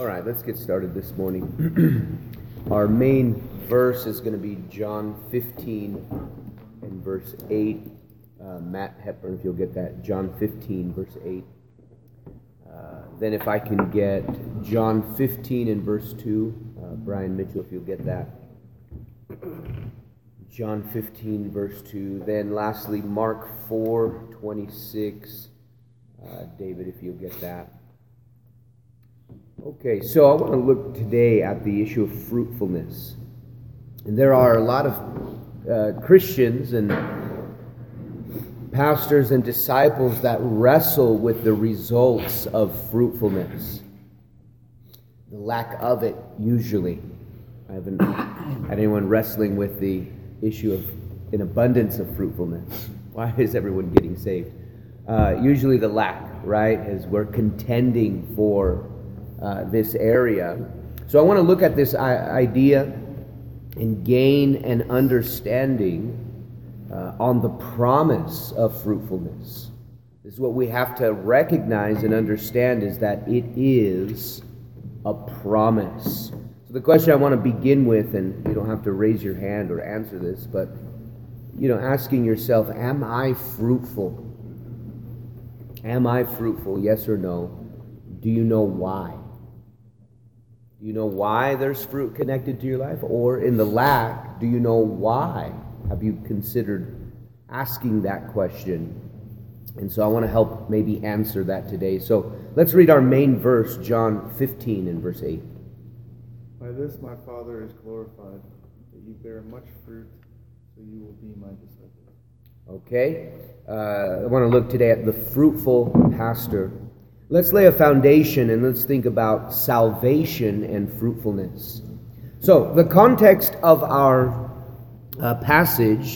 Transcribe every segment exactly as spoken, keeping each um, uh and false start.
All right, let's get started this morning. Our main verse is going to be John fifteen and verse eight. Uh, Matt Hepburn, if you'll get that, John fifteen, verse eight. Uh, then if I can get John fifteen and verse two, uh, Brian Mitchell, if you'll get that. John fifteen, verse two. Then lastly, Mark four, twenty-six. Uh, David, if you'll get that. Okay, so I want to look today at the issue of fruitfulness. And there are a lot of uh, Christians and pastors and disciples that wrestle with the results of fruitfulness. The lack of it, usually. I haven't had anyone wrestling with the issue of an abundance of fruitfulness. Why is everyone getting saved? Uh, usually the lack, right, as we're contending for uh, this area. So I want to look at this idea and gain an understanding uh, on the promise of fruitfulness. This is what we have to recognize and understand, is that it is a promise. So the question I want to begin with, and you don't have to raise your hand or answer this, but you know, asking yourself, am I fruitful? Am I fruitful? Yes or no? Do you know why? Do you know why there's fruit connected to your life? Or in the lack, do you know why? Have you considered asking that question? And so I want to help maybe answer that today. So let's read our main verse, John fifteen and verse eight. By this my Father is glorified, that you bear much fruit, so you will be my disciples. Okay, uh, I want to look today at the fruitful pastor. Let's lay a foundation and let's think about salvation and fruitfulness. So, the context of our uh, passage,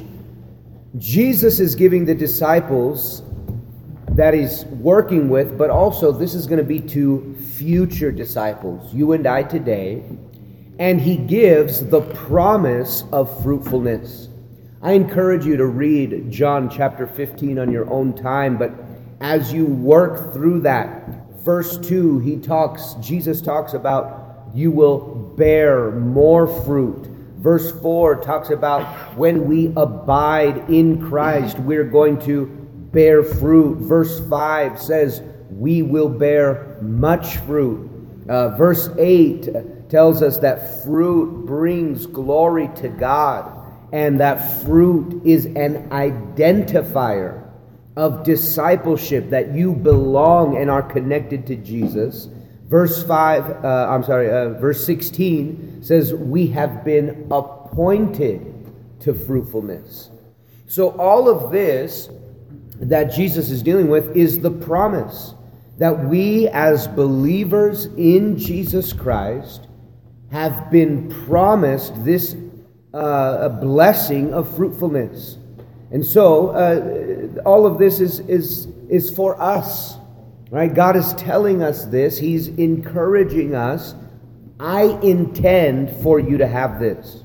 Jesus is giving the disciples that he's working with, but also this is going to be to future disciples, you and I today, and he gives the promise of fruitfulness. I encourage you to read John chapter fifteen on your own time, but as you work through that, verse two, he talks, Jesus talks about you will bear more fruit. Verse four talks about when we abide in Christ, we're going to bear fruit. Verse five says we will bear much fruit. Uh, verse eight tells us that fruit brings glory to God, and that fruit is an identifier of discipleship, that you belong and are connected to Jesus. Verse five, uh, I'm sorry, uh, verse sixteen says we have been appointed to fruitfulness. So all of this that Jesus is dealing with is the promise that we as believers in Jesus Christ have been promised this uh, a blessing of fruitfulness. And so uh, all of this is, is, is for us, right? God is telling us this. He's encouraging us. I intend for you to have this.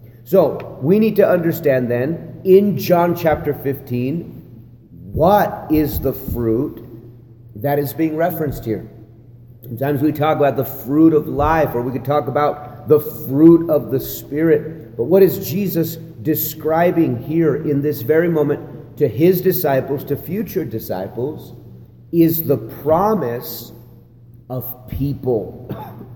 So we need to understand then, in John chapter fifteen, what is the fruit that is being referenced here? Sometimes we talk about the fruit of life, or we could talk about the fruit of the Spirit. But what is Jesus describing here in this very moment to his disciples, to future disciples, is the promise of people.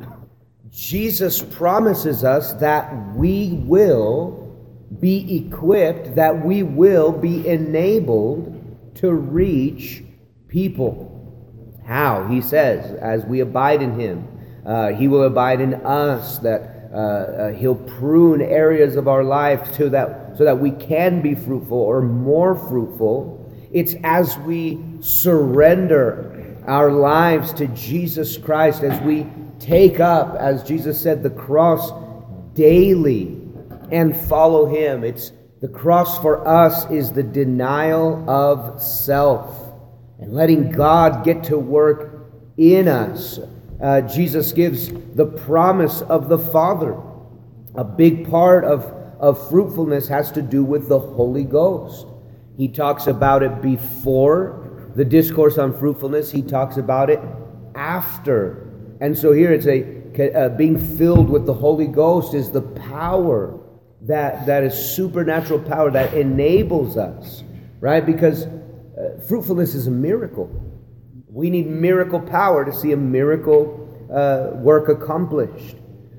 Jesus promises us that we will be equipped, that we will be enabled to reach people. How? He says, as we abide in him, uh, he will abide in us, that uh, uh, he'll prune areas of our life so that, so that we can be fruitful or more fruitful. It's as we surrender our lives to Jesus Christ, as we take up, as Jesus said, the cross daily and follow him. It's the cross for us is the denial of self and letting God get to work in us. Uh, Jesus gives the promise of the Father. A big part of, of fruitfulness has to do with the Holy Ghost. He talks about it before the discourse on fruitfulness. He talks about it after And so here it's a uh, being filled with the Holy Ghost is the power that that is supernatural power that enables us, right? Because uh, fruitfulness is a miracle. We need miracle power to see a miracle uh, work accomplished.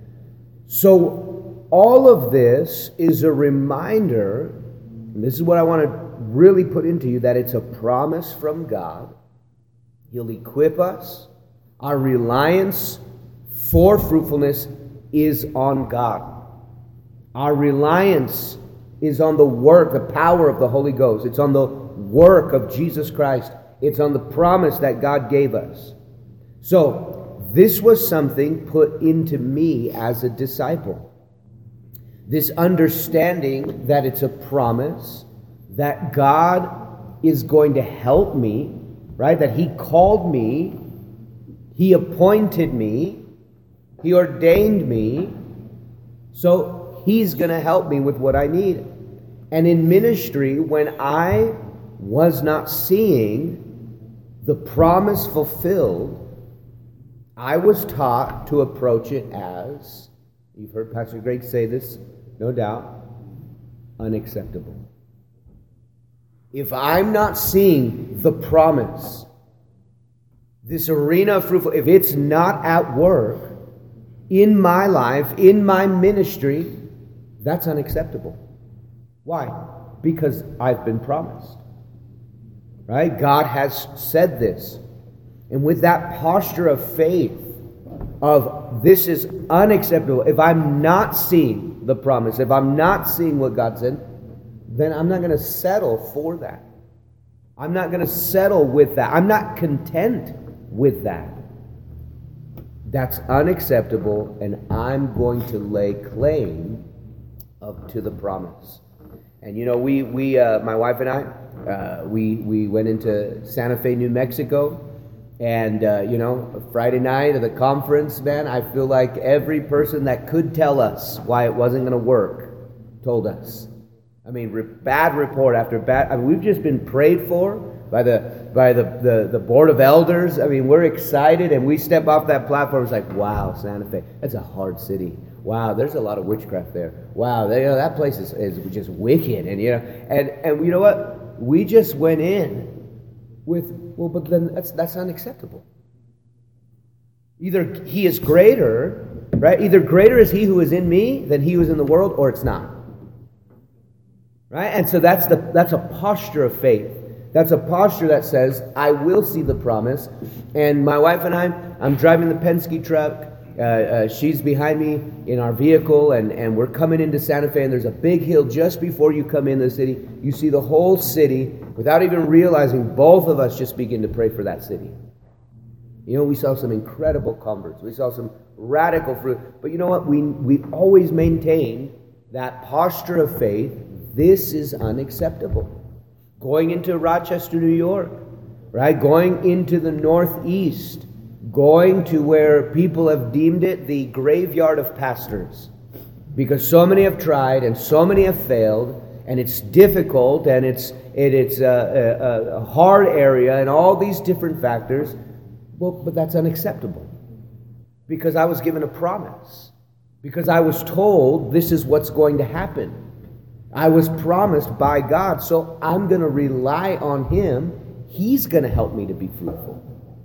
So all of this is a reminder, and this is what I want to really put into you, that it's a promise from God. He'll equip us. Our reliance for fruitfulness is on God. Our reliance is on the work, the power of the Holy Ghost. It's on the work of Jesus Christ. It's on the promise that God gave us. So, this was something put into me as a disciple. This understanding that it's a promise, that God is going to help me, right? That He called me, He appointed me, He ordained me, so He's going to help me with what I need. And in ministry, when I was not seeing the promise fulfilled, I was taught to approach it as, you've heard Pastor Greg say this, no doubt, unacceptable. If I'm not seeing the promise, this arena of fruitful, if it's not at work in my life, in my ministry, that's unacceptable. Why? Because I've been promised. Right? God has said this. And with that posture of faith, of this is unacceptable, if I'm not seeing the promise, if I'm not seeing what God said, then I'm not going to settle for that. I'm not going to settle with that. I'm not content with that. That's unacceptable, and I'm going to lay claim of to the promise. And you know, we we uh, my wife and I, uh, we we went into Santa Fe, New Mexico, and uh, you know, Friday night of the conference, man, I feel like every person that could tell us why it wasn't going to work told us. I mean, re- bad report after bad. I mean, we've just been prayed for by the by the, the the board of elders. I mean, we're excited, and we step off that platform. It's like, wow, Santa Fe, that's a hard city. Wow, there's a lot of witchcraft there. Wow, they, you know, that place is, is just wicked, and you know, and and you know what? We just went in with, well, but then that's that's unacceptable. Either He is greater, right? Either greater is He who is in me than he who is in the world, or it's not. Right? And so that's the that's a posture of faith. That's a posture that says, I will see the promise. And my wife and I, I'm driving the Penske truck. Uh, uh, she's behind me in our vehicle, and, and we're coming into Santa Fe, and there's a big hill just before you come into the city. You see the whole city. Without even realizing, both of us just begin to pray for that city. You know, we saw some incredible converts. We saw some radical fruit. But you know what? We, we always maintain that posture of faith. This is unacceptable. Going into Rochester, New York, right? Going into the Northeast, going to where people have deemed it the graveyard of pastors, because so many have tried and so many have failed, and it's difficult, and it's it, it's a, a, a hard area, and all these different factors. Well, but that's unacceptable, because I was given a promise, because I was told this is what's going to happen. I was promised by God, so I'm going to rely on Him. He's going to help me to be fruitful.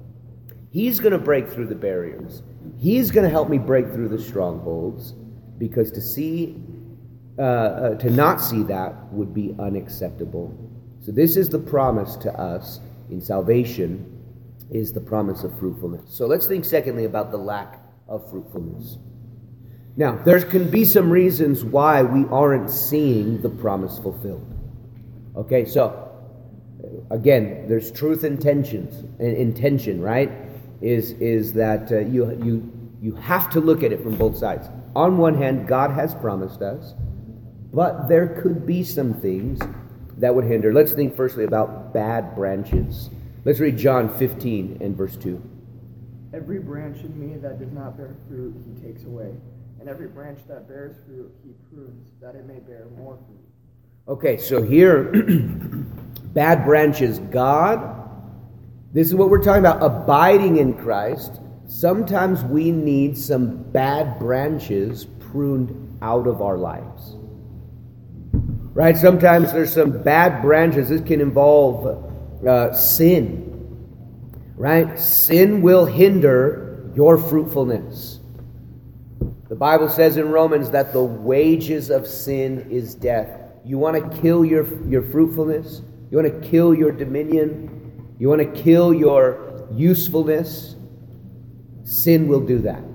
He's going to break through the barriers. He's going to help me break through the strongholds, because to see, uh, uh, to not see that would be unacceptable. So this is the promise to us in salvation, is the promise of fruitfulness. So let's think secondly about the lack of fruitfulness. Now, there can be some reasons why we aren't seeing the promise fulfilled. Okay, so, again, there's truth and tensions, intention, right? Is is that uh, you you you have to look at it from both sides. On one hand, God has promised us, but there could be some things that would hinder. Let's think firstly about bad branches. Let's read John fifteen and verse two. Every branch in me that does not bear fruit, He takes away. And every branch that bears fruit, He prunes, that it may bear more fruit. Okay, so here, bad branches. God, this is what we're talking about, abiding in Christ. sometimes we need some bad branches pruned out of our lives. Right? Sometimes there's some bad branches. This can involve uh, sin. Right? Sin will hinder your fruitfulness. The Bible says in Romans that the wages of sin is death. You want to kill your, your fruitfulness? You want to kill your dominion? You want to kill your usefulness? Sin will do that.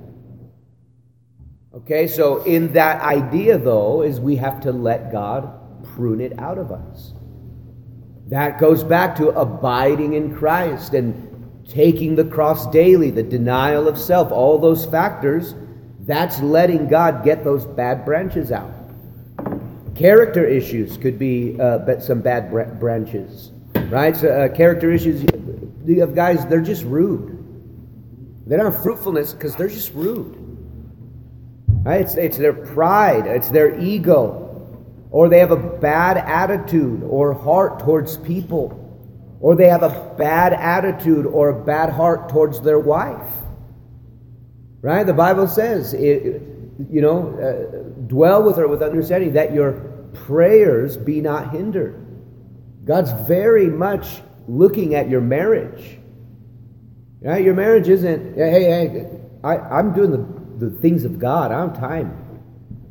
Okay, so in that idea, though, is we have to let God prune it out of us. That goes back to abiding in Christ and taking the cross daily, the denial of self, all those factors. That's letting God get those bad branches out. Character issues could be uh, some bad br- branches, right? So, uh, character issues, you have guys, they're just rude. They don't have fruitfulness because they're just rude. Right? It's, it's their pride, it's their ego, or they have a bad attitude or heart towards people, or they have a bad attitude or a bad heart towards their wife. Right? The Bible says, it, you know, uh, dwell with her with understanding that your prayers be not hindered. God's very much looking at your marriage. Right? Your marriage isn't, hey, hey, I, I'm doing the, the things of God. I don't have time.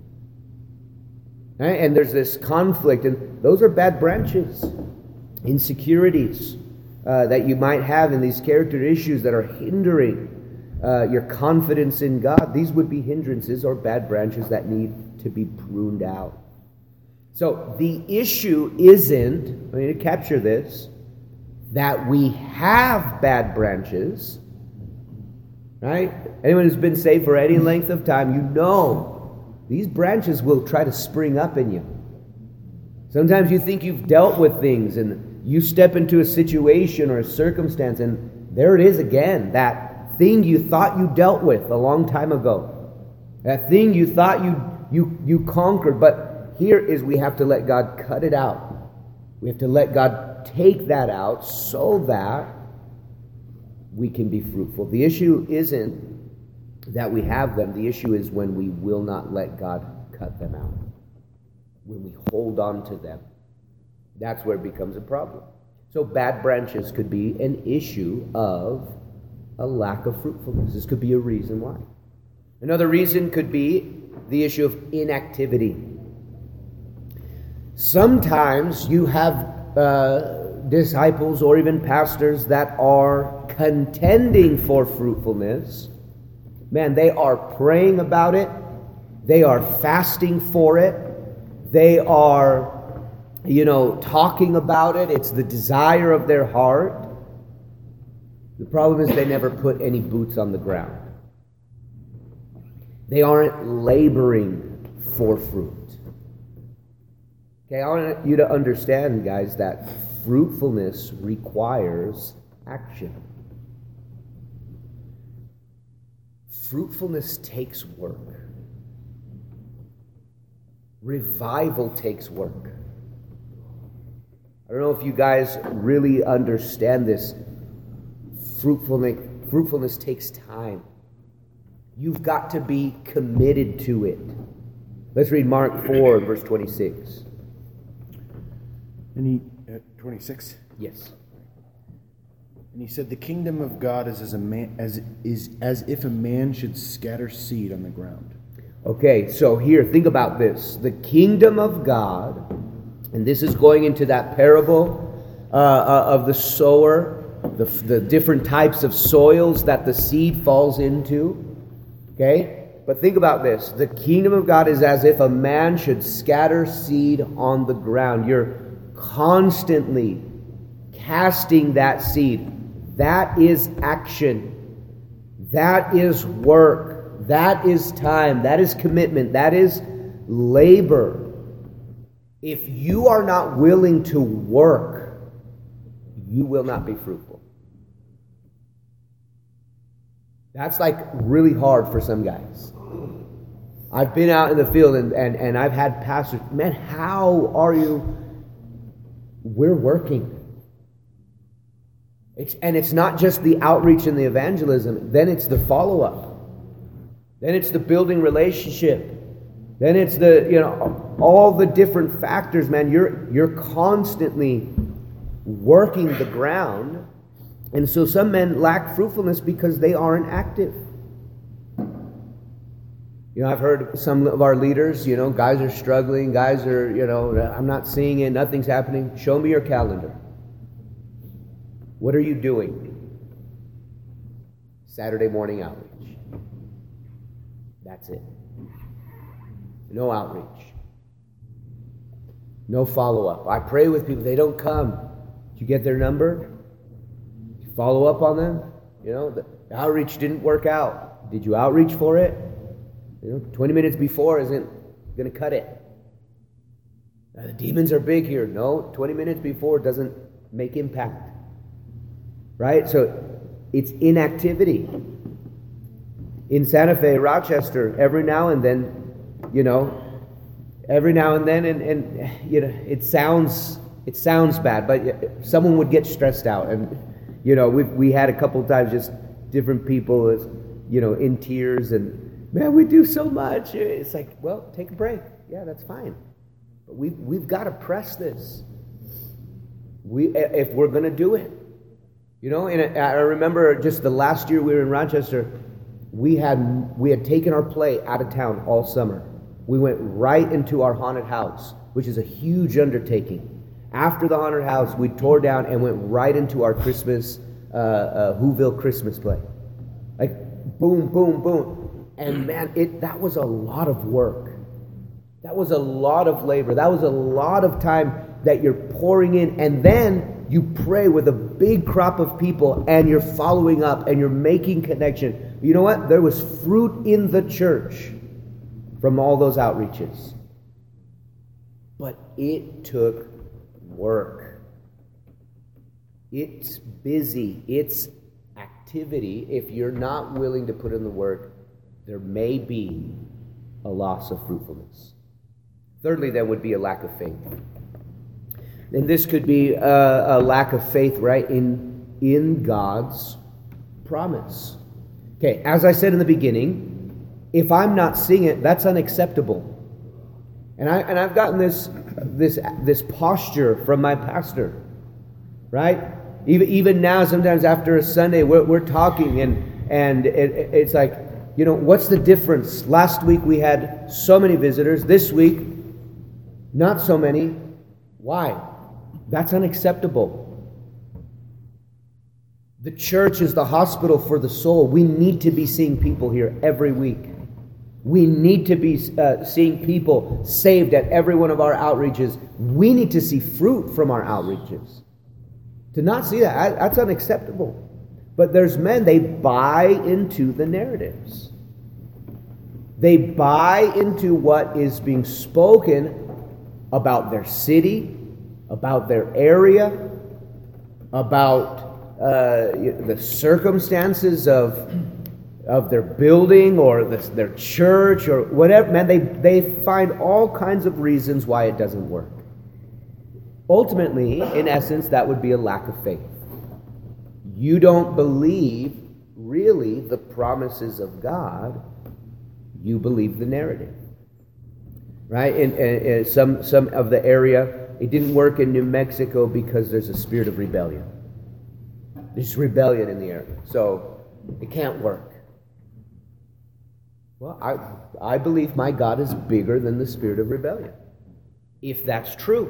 Right? And there's this conflict, and those are bad branches. Insecurities uh, that you might have in these character issues that are hindering Uh, your confidence in God. These would be hindrances or bad branches that need to be pruned out. So the issue isn't, I mean, to capture this, that we have bad branches, right? Anyone who's been saved for any length of time, you know these branches will try to spring up in you. Sometimes you think you've dealt with things and you step into a situation or a circumstance and there it is again, that thing you thought you dealt with a long time ago. That thing you thought you you you conquered. But here is we have to let God cut it out. We have to let God take that out so that we can be fruitful. The issue isn't that we have them. The issue is when we will not let God cut them out. When we hold on to them. That's where it becomes a problem. So bad branches could be an issue of a lack of fruitfulness. This could be a reason why. Another reason could be the issue of inactivity. Sometimes you have uh, disciples or even pastors that are contending for fruitfulness. Man, they are praying about it. They are fasting for it. They are, you know, talking about it. It's the desire of their heart. The problem is they never put any boots on the ground. They aren't laboring for fruit. Okay, I want you to understand, guys, that fruitfulness requires action. Fruitfulness takes work. Revival takes work. I don't know if you guys really understand this. Fruitfulness, fruitfulness takes time. You've got to be committed to it. Let's read Mark four, verse twenty-six. And he, uh, twenty-six? Yes. And he said, the kingdom of God is as a man as is as if a man should scatter seed on the ground. Okay, so here, think about this. The kingdom of God, and this is going into that parable uh, uh, of the sower, the, the different types of soils that the seed falls into. Okay? But think about this. The kingdom of God is as if a man should scatter seed on the ground. You're constantly casting that seed. That is action. That is work. That is time. That is commitment. That is labor. If you are not willing to work, you will not be fruitful. That's like really hard for some guys. I've been out in the field and, and, and I've had pastors, man, how are you? We're working. It's, and it's not just the outreach and the evangelism. Then it's the follow-up. Then it's the building relationship. Then it's the, you know, all the different factors, man. You're, you're constantly working the ground. And so some men lack fruitfulness because they aren't active. You know, I've heard some of our leaders, you know, guys are struggling, guys are, you know, I'm not seeing it, nothing's happening. Show me your calendar. What are you doing? Saturday morning outreach. That's it. No outreach. No follow-up. I pray with people, they don't come. Did you get their number? Did you follow up on them? You know, the outreach didn't work out. Did you outreach for it? You know, twenty minutes before isn't going to cut it. Now, the demons are big here. No, twenty minutes before doesn't make impact. Right? So it's inactivity. In Santa Fe, Rochester, every now and then, you know, every now and then, and, and you know, it sounds it sounds bad, but someone would get stressed out, and you know, we we had a couple times just different people, as you know, in tears, and man, we do so much. It's like, well, take a break. Yeah, that's fine, but we we've, we've got to press this. We if we're going to do it, you know. And I remember just the last year we were in Rochester, we had we had taken our play out of town all summer. We went right into our haunted house, which is a huge undertaking. After the haunted house, we tore down and went right into our Christmas, uh, uh, Whoville Christmas play. Like, boom, boom, boom. And man, it that was a lot of work. That was a lot of labor. That was a lot of time that you're pouring in. And then you pray with a big crop of people, and you're following up, and you're making connection. You know what? There was fruit in the church from all those outreaches. But it took work. It's busy. It's activity. If you're not willing to put in the work, there may be a loss of fruitfulness. Thirdly, there would be a lack of faith. And this could be a, a lack of faith, right, in, in God's promise. Okay, as I said in the beginning, if I'm not seeing it, that's unacceptable. And I and I've gotten this this this posture from my pastor, right? Even even now, sometimes after a Sunday, we're we're talking, and and it, it's like, you know, what's the difference? Last week we had so many visitors. This week, not so many. Why? That's unacceptable. The church is the hospital for the soul. We need to be seeing people here every week. We need to be uh, seeing people saved at every one of our outreaches. We need to see fruit from our outreaches. To not see that, that's unacceptable. But there's men, they buy into the narratives. They buy into what is being spoken about their city, about their area, about uh, the circumstances of of their building or the, their church or whatever. Man, they, they find all kinds of reasons why it doesn't work. Ultimately, in essence, that would be a lack of faith. You don't believe, really, the promises of God. You believe the narrative. Right? In, in, in some, some of the area, it didn't work in New Mexico because there's a spirit of rebellion. There's rebellion in the area. So, it can't work. Well, I I believe my God is bigger than the spirit of rebellion, if that's true.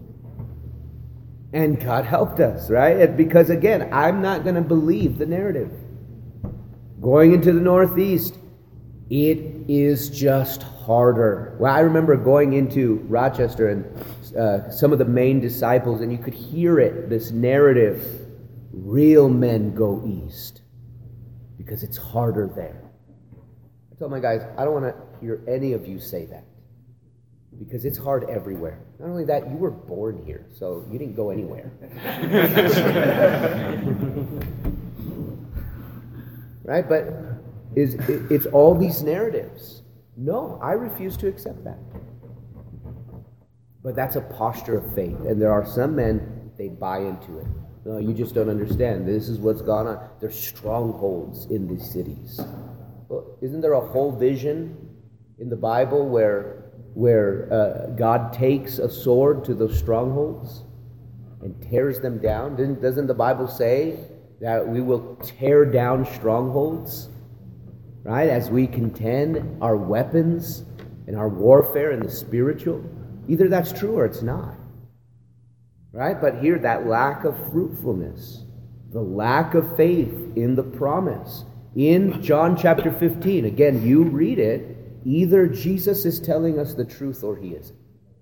And God helped us, right? Because again, I'm not going to believe the narrative. Going into the Northeast, it is just harder. Well, I remember going into Rochester and uh, some of the main disciples, and you could hear it, this narrative, real men go east, because it's harder there. I told my guys, I don't want to hear any of you say that, because it's hard everywhere. Not only that, you were born here, so you didn't go anywhere. Right? But is it's all these narratives. No, I refuse to accept that. But that's a posture of faith, and there are some men, they buy into it. No, you just don't understand. This is what's gone on. There's strongholds in these cities. Well, isn't there a whole vision in the Bible where where uh, God takes a sword to those strongholds and tears them down? Doesn't, doesn't the Bible say that we will tear down strongholds, right? As we contend our weapons and our warfare in the spiritual. Either that's true or it's not, right? But here, that lack of fruitfulness, the lack of faith in the promise. In John chapter fifteen, again, you read it, either Jesus is telling us the truth or he isn't.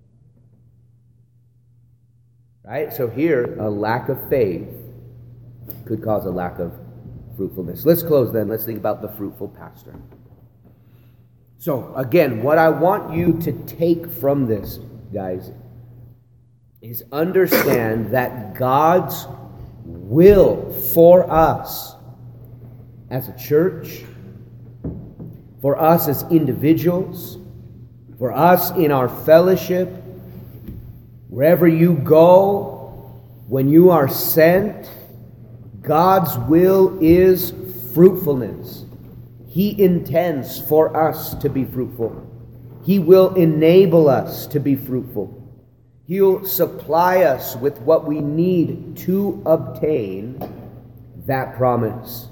Right? So here, a lack of faith could cause a lack of fruitfulness. Let's close then. Let's think about the fruitful pastor. So, again, what I want you to take from this, guys, is understand that God's will for us as a church, for us as individuals, for us in our fellowship, wherever you go, when you are sent, God's will is fruitfulness. He intends for us to be fruitful. He will enable us to be fruitful. He'll supply us with what we need to obtain that promise.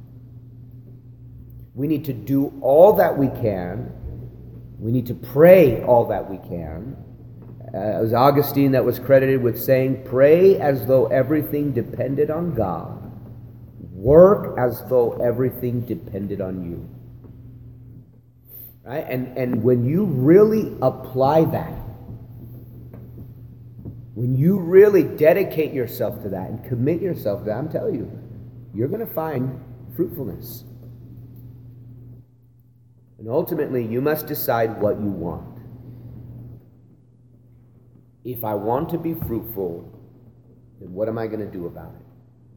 We need to do all that we can. We need to pray all that we can. Uh, it was Augustine that was credited with saying, pray as though everything depended on God. Work as though everything depended on you. Right? And, and when you really apply that, when you really dedicate yourself to that and commit yourself to that, I'm telling you, you're going to find fruitfulness. And ultimately, you must decide what you want. If I want to be fruitful, then what am I going to do about it?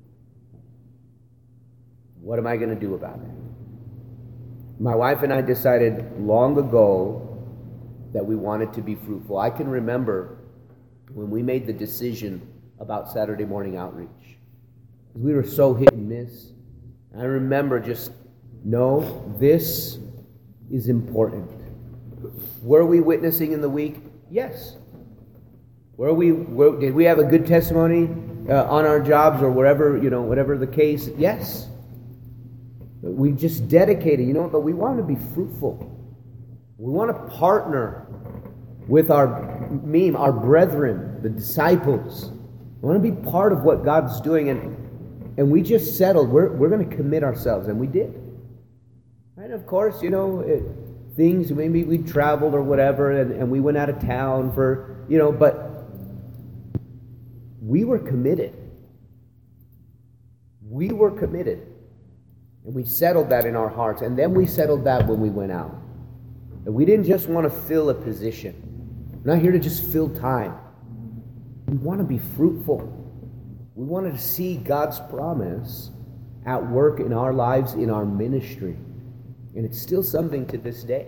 What am I going to do about it? My wife and I decided long ago that we wanted to be fruitful. I can remember when we made the decision about Saturday morning outreach. We were so hit and miss. I remember just, no, this is important. Were we witnessing in the week? Yes. Were we? Were, did we have a good testimony uh, on our jobs or wherever, you know, whatever the case? Yes. But we just dedicated, you know, but we want to be fruitful. We want to partner with our meme, our brethren, the disciples. We want to be part of what God's doing, and and we just settled. We're we're going to commit ourselves, and we did. And of course, you know, it, things, maybe we traveled or whatever, and, and we went out of town for, you know, but we were committed. We were committed. And we settled that in our hearts. And then we settled that when we went out. And we didn't just want to fill a position. We're not here to just fill time. We want to be fruitful. We wanted to see God's promise at work in our lives, in our ministry. And it's still something to this day.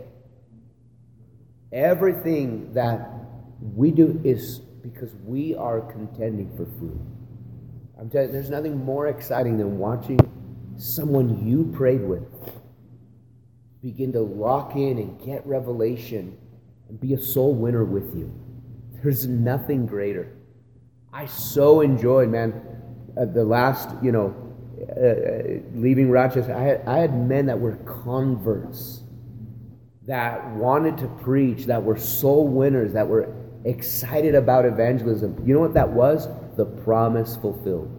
Everything that we do is because we are contending for fruit. I'm telling you, there's nothing more exciting than watching someone you prayed with begin to lock in and get revelation and be a soul winner with you. There's nothing greater. I so enjoyed, man, uh, the last, you know, uh, leaving Rochester, I had, I had men that were converts, that wanted to preach, that were soul winners, that were excited about evangelism. You know what that was? The promise fulfilled.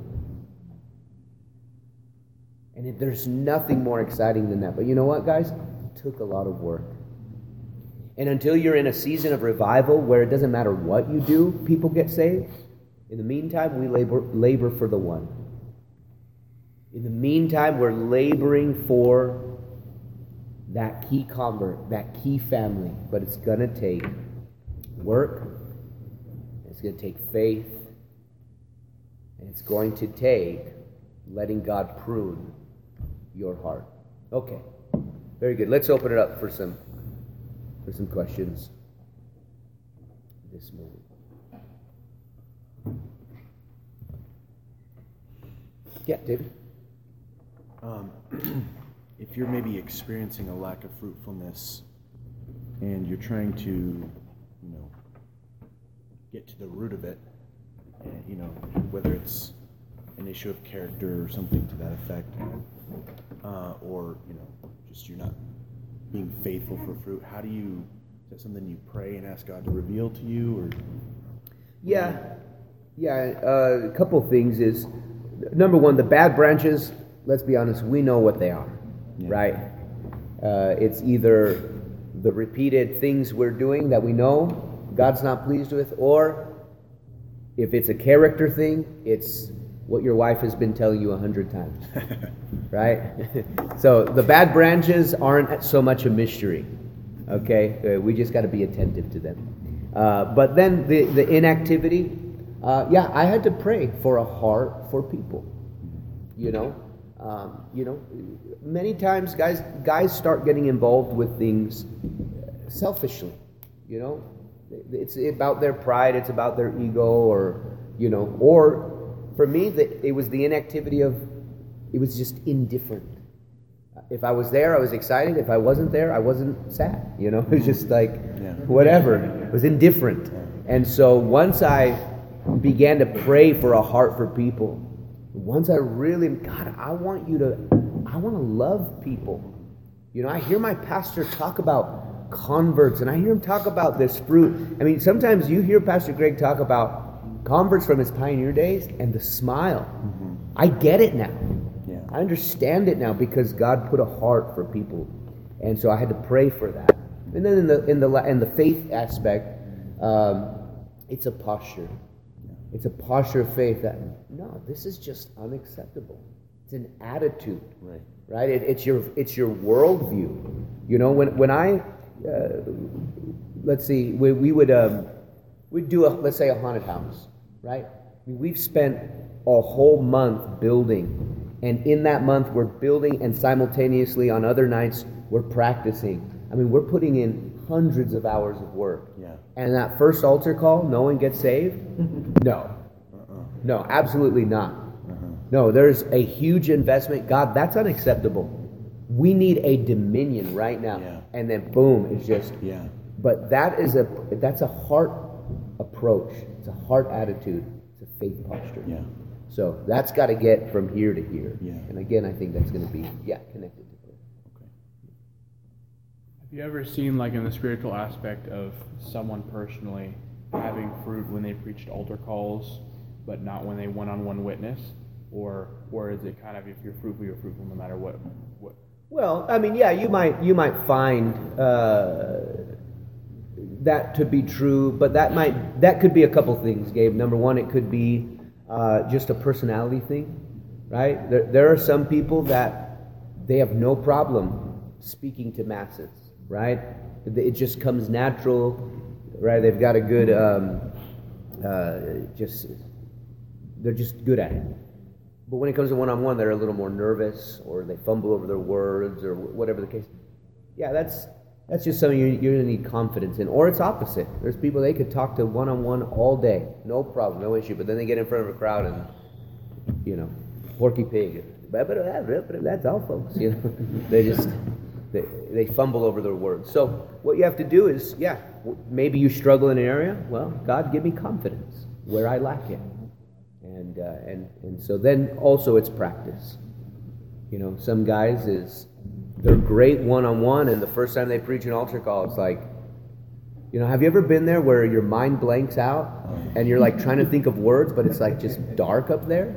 And it, there's nothing more exciting than that. But you know what, guys? It took a lot of work. And until you're in a season of revival where it doesn't matter what you do, people get saved. In the meantime, we labor, labor for the one. In the meantime, we're laboring for that key convert, that key family. But it's going to take work. It's going to take faith. And it's going to take letting God prune your heart. Okay. Very good. Let's open it up for some for some questions this morning. Yeah, David? Um, if you're maybe experiencing a lack of fruitfulness and you're trying to, you know, get to the root of it, and, you know, whether it's an issue of character or something to that effect, uh, or, you know, just you're not being faithful for fruit, how do you, is that something you pray and ask God to reveal to you, or? Yeah, yeah. Uh, a couple things is, number one, the bad branches. Let's be honest. We know what they are, Yeah. right? Uh, it's either the repeated things we're doing that we know God's not pleased with, or if it's a character thing, it's what your wife has been telling you a hundred times, right? So the bad branches aren't so much a mystery, okay? Uh, we just got to be attentive to them. Uh, but then the, the inactivity, uh, yeah, I had to pray for a heart for people, you know? Um, you know, many times guys guys start getting involved with things selfishly, you know? It's about their pride, it's about their ego, or, you know, or for me, the, it was the inactivity of, it was just indifferent. If I was there, I was excited. If I wasn't there, I wasn't sad. You know, it was just like, Yeah. whatever. It was indifferent. And so once I began to pray for a heart for people, once I really, God, I want you to, I want to love people. You know, I hear my pastor talk about converts, and I hear him talk about this fruit. I mean, sometimes you hear Pastor Greg talk about converts from his pioneer days, and the smile. Mm-hmm. I get it now. Yeah. I understand it now because God put a heart for people, and so I had to pray for that. And then in the in the in the faith aspect, um, it's a posture. It's a posture of faith that no, this is just unacceptable. It's an attitude, Right. right? It, it's your it's your worldview. You know, when when I uh, let's see, we, we would um, we'd do a let's say a haunted house, right? I mean, we've spent a whole month building, and in that month we're building, and simultaneously on other nights we're practicing. I mean, we're putting in hundreds of hours of work. Yeah. And that first altar call, no one gets saved? No. Uh-uh. No, absolutely not. Uh-huh. No, there's a huge investment. God, that's unacceptable. We need a dominion right now. Yeah. And then boom, it's just. Yeah. But that is a that's a heart approach. It's a heart attitude. It's a faith posture. Yeah. So that's got to get from here to here. Yeah. And again, I think that's going to be yeah connected to prayer. Okay. Have you ever seen, like, in the spiritual aspect of someone personally having fruit when they preached altar calls, but not when they one-on-one witness? Or or is it kind of, if you're fruitful, you're fruitful no matter what? what? Well, I mean, yeah, you might you might find uh, that to be true, but that might that could be a couple things, Gabe. Number one, it could be uh, just a personality thing, right? There there are some people that they have no problem speaking to masses, right? It just comes natural, right? They've got a good um, uh, just they're just good at it. But when it comes to one-on-one, they're a little more nervous, or they fumble over their words, or whatever the case. Yeah, that's that's just something you, you're going to need confidence in. Or it's opposite. There's people, they could talk to one-on-one all day, no problem, no issue. But then they get in front of a crowd and, you know, Porky Pig. That's all, folks. You know, they just they they fumble over their words. So what you have to do is, yeah, maybe you struggle in an area. Well, God, give me confidence where I lack it. And, uh, and and so then also it's practice. You know, some guys is they're great one-on-one, and the first time they preach an altar call, it's like, you know, have you ever been there where your mind blanks out and you're like trying to think of words, but it's like just dark up there?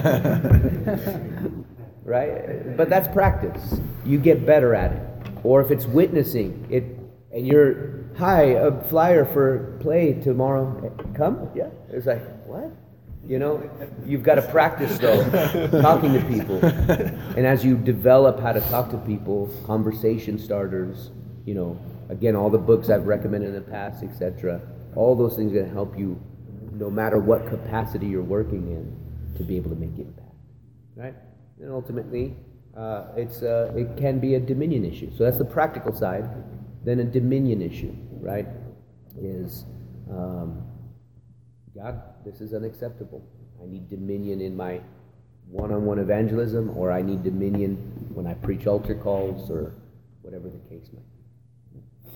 Right? But that's practice. You get better at it. Or if it's witnessing, it and you're, hi, a flyer for play tomorrow. Come? Yeah. It's like, what? You know, you've got to practice, though, talking to people. And as you develop how to talk to people, conversation starters, you know, again, all the books I've recommended in the past, et cetera, all those things are going to help you, no matter what capacity you're working in, to be able to make impact, right? And ultimately, uh, it's uh, it can be a dominion issue. So that's the practical side. Then a dominion issue, right, is... Um, God, this is unacceptable. I need dominion in my one-on-one evangelism, or I need dominion when I preach altar calls, or whatever the case might be.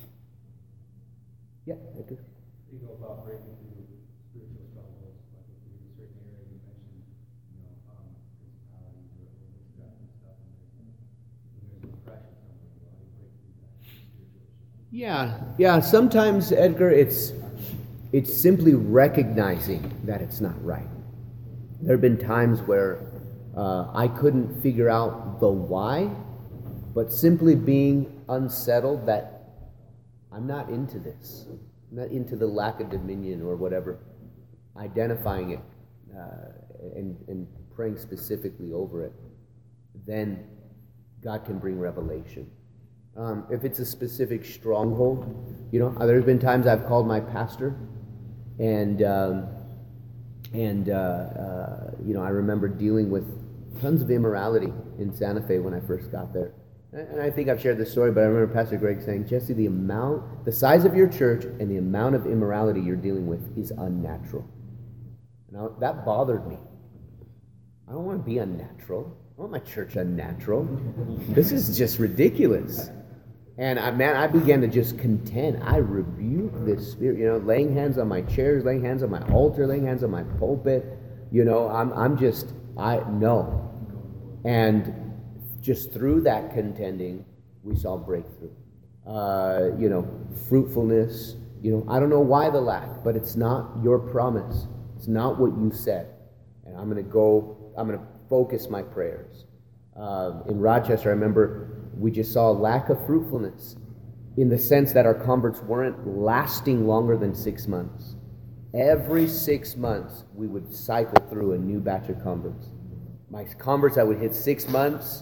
Yeah, I do. You go about breaking through spiritual struggles, like if you're in a certain area, you mentioned, you know, um, principalities or witchcraft and stuff, and there's, when there's oppression somewhere, how do you break through that spiritual issue? Yeah, yeah. Sometimes, Edgar, it's it's simply recognizing that it's not right. There have been times where uh, I couldn't figure out the why, but simply being unsettled that I'm not into this. I'm not into the lack of dominion or whatever. Identifying it uh, and, and praying specifically over it, then God can bring revelation. Um, if it's a specific stronghold, you know, there's been times I've called my pastor, and um, and uh, uh, you know, I remember dealing with tons of immorality in Santa Fe when I first got there. And I think I've shared this story, but I remember Pastor Greg saying, Jesse, the amount, the size of your church and the amount of immorality you're dealing with is unnatural. And I, that bothered me. I don't want to be unnatural. I don't want my church unnatural. This is just ridiculous. And I, man, I began to just contend. I rebuke this spirit, you know, laying hands on my chairs, laying hands on my altar, laying hands on my pulpit. You know, I'm, I'm just, I, no. And just through that contending, we saw breakthrough. Uh, you know, fruitfulness. You know, I don't know why the lack, but it's not your promise. It's not what you said. And I'm going to go, I'm going to focus my prayers. Uh, in Rochester, I remember we just saw a lack of fruitfulness in the sense that our converts weren't lasting longer than six months. Every six months, we would cycle through a new batch of converts. My converts that would hit six months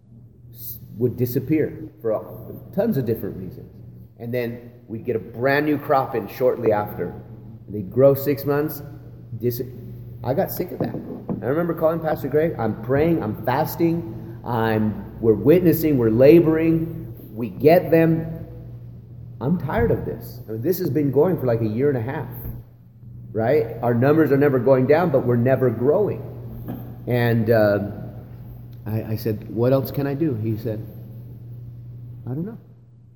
would disappear for tons of different reasons. And then we'd get a brand new crop in shortly after. And they'd grow six months. Dis- I got sick of that. I remember calling Pastor Greg. I'm praying. I'm fasting. I'm. We're witnessing. We're laboring. We get them. I'm tired of this. I mean, this has been going for like a year and a half, right? Our numbers are never going down, but we're never growing. And uh, I, I said, what else can I do? He said, I don't know.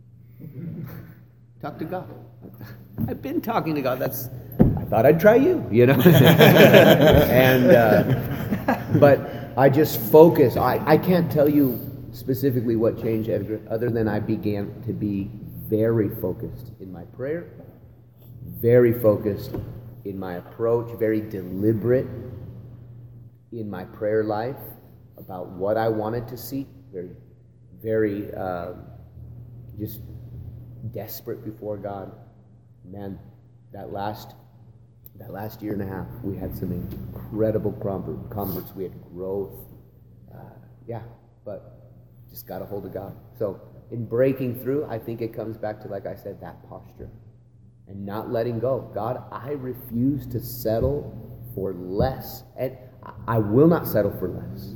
Talk to God. I've been talking to God. That's. I thought I'd try you, you know. and uh, but I just focus. I, I can't tell you specifically what changed, Edgar, other than I began to be very focused in my prayer, very focused in my approach, very deliberate in my prayer life about what I wanted to see, very, very uh, just desperate before God. Man, that last that last year and a half, we had some incredible converts. We had growth. Uh, yeah, but just got a hold of God. So in breaking through, I think it comes back to, like I said, that posture and not letting go. God, I refuse to settle for less. And I will not settle for less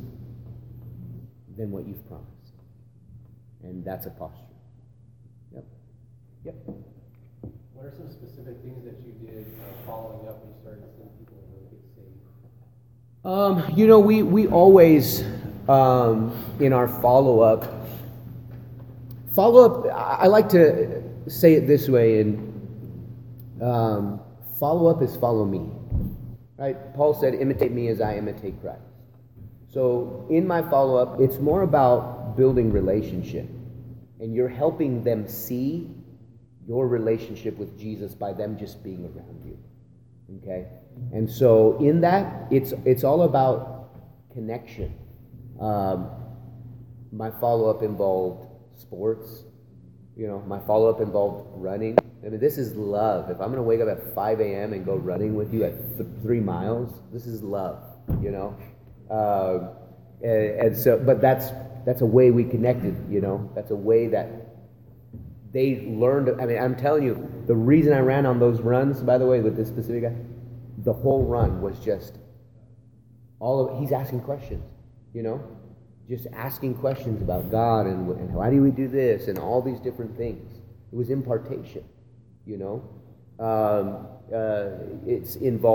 than what you've promised. And that's a posture. Yep. Yep. What are some specific things that you did uh, following up when you started seeing people really get saved? Um, you know, we, we always, um, in our follow-up, follow-up, I, I like to say it this way, and um, follow-up is follow me. Right? Paul said, imitate me as I imitate Christ. So in my follow-up, it's more about building relationship. And you're helping them see your relationship with Jesus by them just being around you. Okay? And so in that, it's it's all about connection. Um, my follow-up involved sports. You know, my follow-up involved running. I mean, this is love. If I'm going to wake up at five a.m. and go running with you at th- three miles, this is love, you know? Uh, and, and so, but that's that's a way we connected, you know? That's a way that they learned. I mean, I'm telling you, the reason I ran on those runs, by the way, with this specific guy, the whole run was just all of, he's asking questions, you know? Just asking questions about God and, and why do we do this and all these different things. It was impartation, you know. Um, uh, it's involved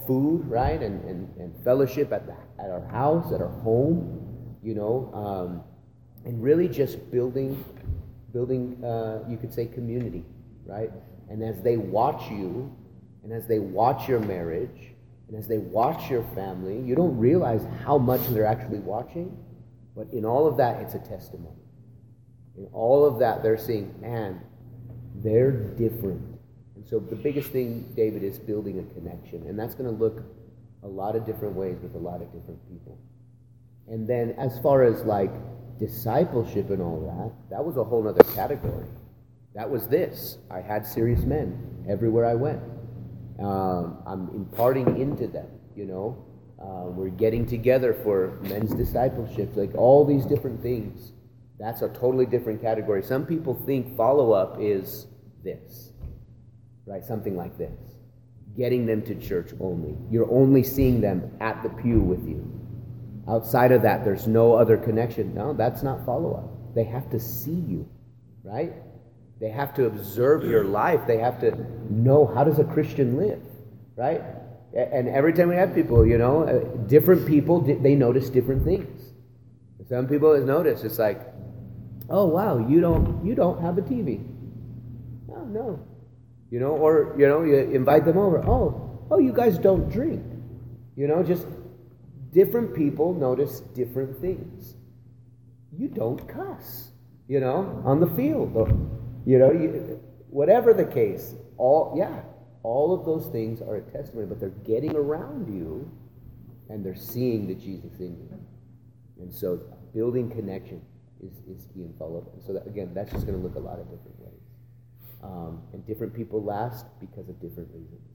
food, right, and, and, and fellowship at, the, at our house, at our home, you know, um, and really just building, building, uh, you could say, community, right? And as they watch you, and as they watch your marriage, and as they watch your family, you don't realize how much they're actually watching, but in all of that, it's a testimony. In all of that, they're seeing, man, they're different. And so the biggest thing, David, is building a connection. And that's going to look a lot of different ways with a lot of different people. And then as far as like discipleship and all that, that was a whole other category. That was this. I had serious men everywhere I went. Um, I'm imparting into them, you know. Uh, we're getting together for men's discipleships, like all these different things. That's a totally different category. Some people think follow-up is this, right? Something like this. Getting them to church only. You're only seeing them at the pew with you. Outside of that, there's no other connection. No, that's not follow-up. They have to see you, right? They have to observe your life. They have to know, how does a Christian live, right? And every time we have people, you know, different people, they notice different things. Some people notice, it's like, oh, wow, you don't you don't have a T V. Oh, no. You know, or, you know, you invite them over. Oh, oh, you guys don't drink. You know, just different people notice different things. You don't cuss, you know, on the field. Or, you know, you, whatever the case, all, yeah, all of those things are a testimony, but they're getting around you and they're seeing the Jesus in you. And so building connection is, is key in follow-up. And so, that, again, that's just going to look a lot of different ways. Um, and different people last because of different reasons.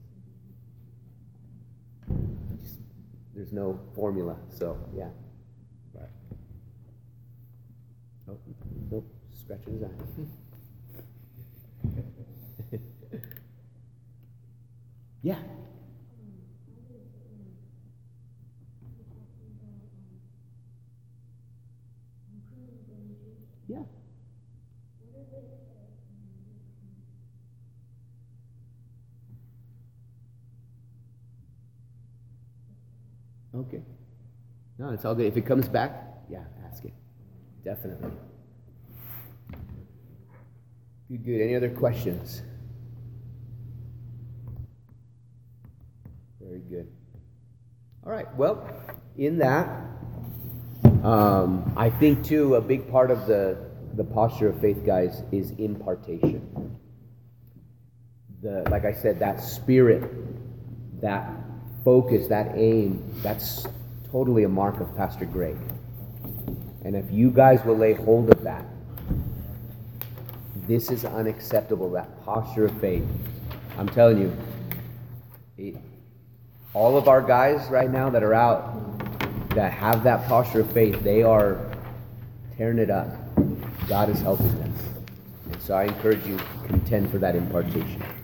Just, there's no formula, so, yeah. Right. Oh, nope, scratching his eye. Yeah. Yeah. Okay. No, it's all good. If it comes back, yeah, ask it. Definitely. Good, good. Any other questions? Very good. All right. Well, in that, um, I think too a big part of the the posture of faith, guys, is impartation. The like I said, that spirit, that focus, that aim, that's totally a mark of Pastor Greg. And if you guys will lay hold of that, this is unacceptable. That posture of faith. I'm telling you. It, All of our guys right now that are out, that have that posture of faith, they are tearing it up. God is helping them. And so I encourage you to contend for that impartation.